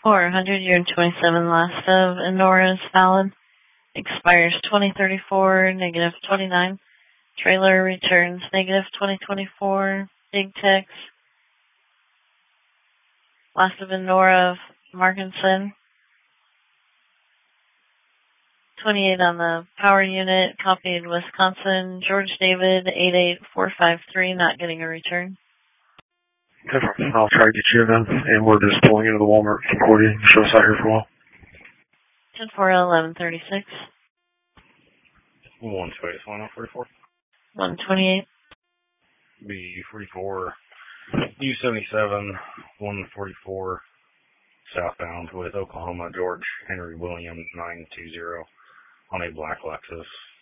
400, year 27, last of Enora's valid. Expires 2034, negative 29. Trailer returns negative 2024. Big text. Last of Enora Markinson. 28 on the power unit. Copied Wisconsin. George David 88453. Not getting a return. Different. I'll try to get you then. And we're just pulling into the Walmart Concordia. You show us out here for a while. 10-4-11-36. 128, 128. B44, U77, 144, southbound with Oklahoma, George Henry Williams 920 on a black Lexus.